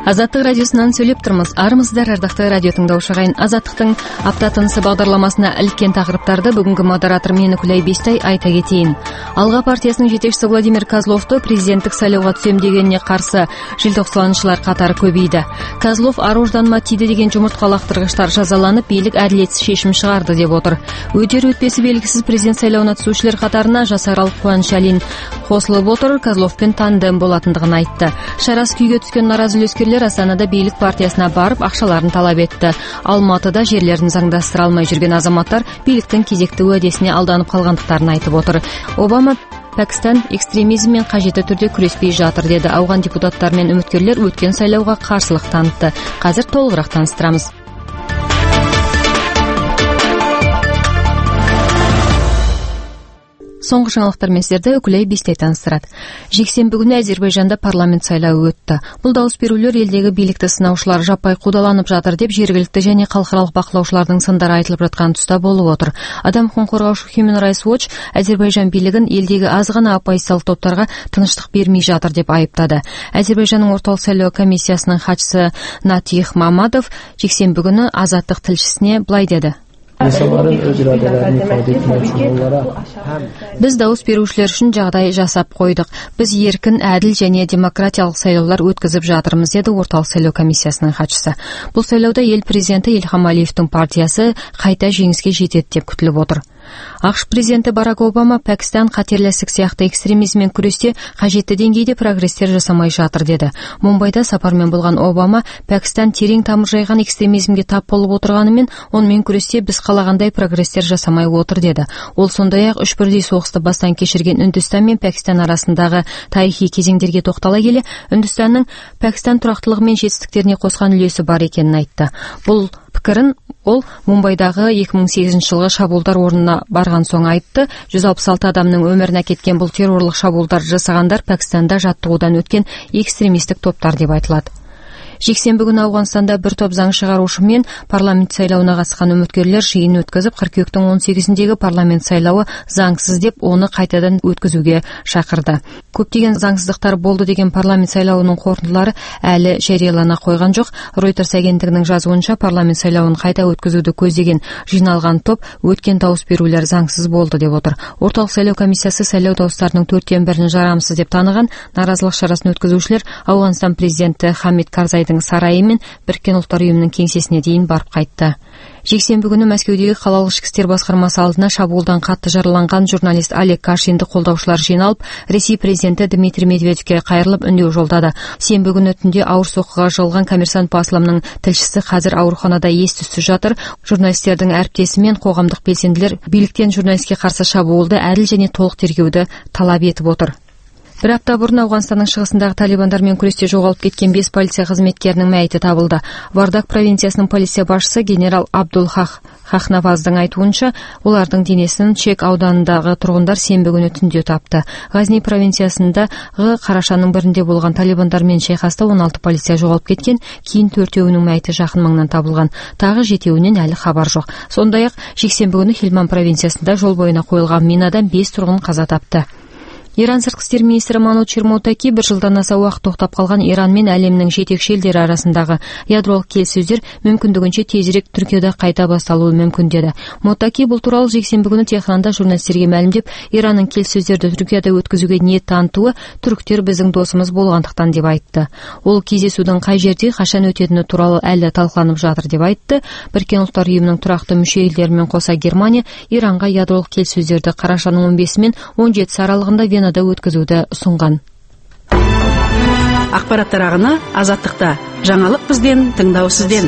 Азаттык радиосунан сөйлөп турмуз. Армысыздар, ардактуу радио тыңдоочу агайын. Азаттыктын апта тынысы багдарламасына иликкен тақырыптарды бүгүнкү модератор мен Үкүлай Бештай айта кетейин. Алга партиясынын жетекчиси Владимир Козловду президенттик шайлоого түсөм дегенине каршы желтоқсанчылар катары көбөйдү. Козлов оружданма тийди деген жумуртка лактыргычтар жазаланып, бийлик адилетсиз чечим чыгарды деп отур. Өтөр өтпеси белгисиз президент шайлоона түсүүчүлөр катарына Жасарал Кубанычалин косулуп отур, Козловдун тандем болатындыгын айтты. Шарас күйгө түскөн наразы үлескерлер Астанада бийлик партиясына барып акчаларын талап этти. Алматыда жерлерин заңдастыра алмай жүргөн азаматтар бийликтин кезекти уәдесине алданып калгандыктарын айтып отур. Обама Пакистан экстремизм менен кажетті түрдө күреспей жатыр деди. Ауган депутаттар мен үмүткерлер өткөн шайлоого каршылык танытты. Азыр толугураак тааныстырабыз. Соңғы жаңалыктар менен сиздерди Үкүлай Бештай тааныстырат. Жексенби күнү Азербайжанда парламент шайлоого өттү. Бул дауыс берүүлөр элдеги бийликти сынаучулар жаппай куудаланып жатыр деп жергиликтүү жана калкаралык бакылоочулардын сындары айтылып жаткан туста болуп отур. Адам укугун коргоочу Human Rights Watch Азербайжан бийлигин элдеги аз гана оппозициялык топторго тынычтык бермей жатыр деп айыптады. Азербайжандын ортолук шайлоо комиссиясынын катчысы Натих Мамадов жексенби күнү Азаттык тилчисине былай деди: Биз дауыс берүүчүлөр үчүн жагдай жасап койдук. Биз эркин, адил жана демократиялык шайлоолор өткөзүп жатырмыз, деди ортолук шайлоо комиссиясынын катчысы. Бул шайлоодо эл президенти Ильхам Алиевдин партиясы кайта жеңиске жетет деп күтүлүп отур. АКШ президенти Барак Обама Пакистан катерлештик сыяктуу экстремизм менен күрөштө кажетти деңгейде прогресстер жасамай жатыр деди. Мумбайда сапар менен болгон Обама Пакистан терең тамыр жайган экстремизмге тап болуп отурганы менен ону менен күрөштө биз калагандай прогресстер жасамай отур деди. Ол сондай-ак үч бирдей согусту бастан кечирген Үндүстан менен Пакистан арасындагы тарыхый кезеңдерге токтала келе, Үндүстандын Пакистан турактылыгы менен жетистиктерине коскон үлөсү бар экенин айтты. Бул пикирин ол Мумбайдагы 2008 жылғы шабуылдар орнуна барган соң айтты. 166 адамдын өмүрүн кеткен бул террорлук шабуылдар жасагандар Пакистанда жаттыгуудан өткен экстремисттик топтар деп айтылат. Жексенби күнү Ауганстанда бир топ заң чыгаруушу менен парламент шайлоуна катышкан үмүткерлер жыйын өткөзүп, 48-тин 18-синдеги парламент шайлоого заңсыз деп оны кайтадан өткөзүүгө чакырды. Көптөгөн заңсыздыктар болду деген парламент шайлоонун корутундулары әлі жарыялана койгон жок. Reuters агенттигинин жазуунча, парламент шайлоонун кайта өткөзүүдү көздөгөн жыйналган топ өткен дауыс берүүлөр заңсыз болду деп отур. Ортолук шайлоо комиссиясы шайлоо дауыстарынын 4/1 жарамсыз деп тааныган. Наразылык чарасын өткөзүүчүлөр Ауганстан президенти Хамид Карзайдын сарайы мен Бириккен Улуттар уюмунун кеңсесине дейин барып кайтты. Жексенби күнү Мәскеудөгү калалык ички иштер баскармасы алдына шабуылдан катты жараланган журналист Олег Кашинди колдоочулар жыйналып, Ресей президенти Дмитрий Медведевке кайрылып үндөө жолдады. Сенби күнү түндө ауыр соккуга жолгон Коммерсант басылымынын тилчиси азыр ооруканада эс-түссүз жатыр. Журналисттердин әріптесі мен коомдук белсендилер бийликтен журналистке каршы шабуылды адил жана толук тергөөдү талап этип отур. Бир апта бурун Ауганстандын чыгысындагы талибандар менен күрөштө жоголуп кеткен 5 полиция кызметкеринин майыты табылды. Вардак провинциясынын полиция башчысы генерал Абдулхах Хахнаваздын айтуунча, улардын денесин Чек ауданындагы тургундар сенби күнү түндө тапты. Газни провинциясындагы Карашанын биринде болгон талибандар менен чайкаста 16 полиция жоголуп кеткен, кийин 4-өөнүн майыты жакын маңдан табылган. Тагы 7-өөнүнөн әлі хабар жок. Сондай-ак жексенби күнү Хилман провинциясында жол боюна коюлган минадан 5 тургун каза тапты. Иран сырткы иштер министри Манут Чермотаки бир жылдан аса убакыт токтоп калган Иран менен әлемдин жетекчи элдери арасындагы ядролук келиссөздөр мүмкүндүгүнчө тезирээк Түркияда кайта башталуу мүмкүн деди. Мотаки бул тууралуу жексенби күнү Техранда журналисттерге маалымдеп, Ирандын келиссөздөрдү Түркияда өткөзүүгө ниет таанытуы түрктөр биздин досумуз болгондуктан деп айтты. Ол кездесүүдүн кай жерде качан өтөтүнү тууралуу әлі талкаланып жатыр деп айтты. Бириккен Улуттар уюмунун турактуу мүчө элдери менен коса Германия Иранга ядролук келиссөздөрдү карашанын 15 менен 17 аралыгында Венада өткөзүүдө сунган. Акпараттар агыны Азаттыкта. Жаңалык бизден, тыңдоо сизден.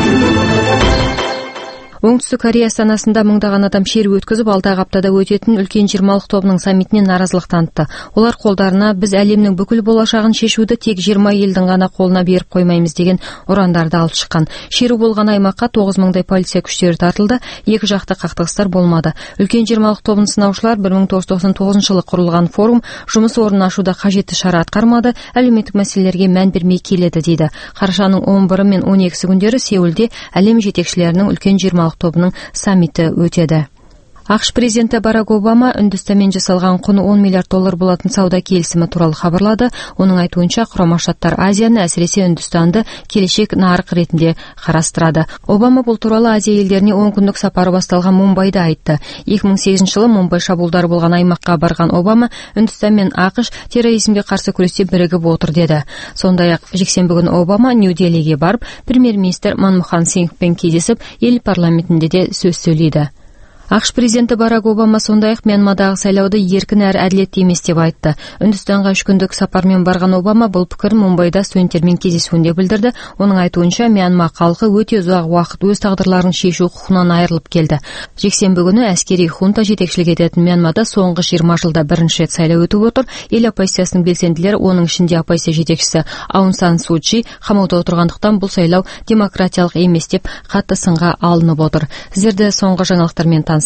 Оңтүстүк Корея астанасында мыңдаган адам шерүү өткөзүп, алдагы аптада өтөтүн үлкен 20 тобунун саммитине наразылык танытты. Олар колдарына биз әлемнин бүкүл болашагын шешүүдө тек 20 элдин гана колуна берип коймойбуз деген урандарды алып чыккан. Шерүү болгон аймакка 9000 полиция күчтөрү тартылды, эки жакты кактыгыстар болмады. Үлкен 20 тобунун сынаучулар 1999-жылы курулган форум жумус орнун ашууда кажетти шара аткармады, әлеуметтик маселелерге мән бермей келеди дейди. Карашанын 11 мен 12 күндөрү Сеулде әлем жетекчилеринин үлкен 20 тобунун саммити өтөдү. АКШ президенті Барак Обама Үндістанмен жасалған құны $10 миллиард болатын сауда келісімі туралы хабарлады. Оның айтуынша Құрама Штаттар Азияны, әсіресе Үндістанды келешек нарық ретінде қарастырады. Обама бұл туралы Азия елдеріне 10 күндік сапары басталған Мумбайда айтты. 2008 жылы Мумбай шабуылдар болған аймаққа барған Обама Үндістан мен АКШ терроризмге қарсы күресте бірігіп отыр деді. Сондай-ақ жексенбі күні Обама Нью-Делиге барып, премьер-министр Манмохан Сингхпен кездесіп, ел парламентінде де сөз сөйлейді. АКШ президенті Барак Обама сондай-ақ Мьянмадағы сайлауды еркін әрі әділетті емес деп айтты. Үндістанға 3 күндік сапармен барған Обама бұл пікірін Мумбайда студенттермен кездесуінде білдірді. Оның айтуынша Мьянма халқы өте ұзақ уақыт өз тағдырларын шешу құқығынан айырылып келді. Жексенбі күні әскери хунта жетекшілік ететін Мьянмада соңғы 20 жылда бірінші рет сайлау өтіп отыр. Ел оппозициясының белсенділері, оның ішінде оппозиция жетекшісі Аун Сан Су Чжи қамауда отырғандықтан бұл сайлау демократиялық емес деп қатты сынға алынып отыр. Сіздерді соңғы жаңалықтармен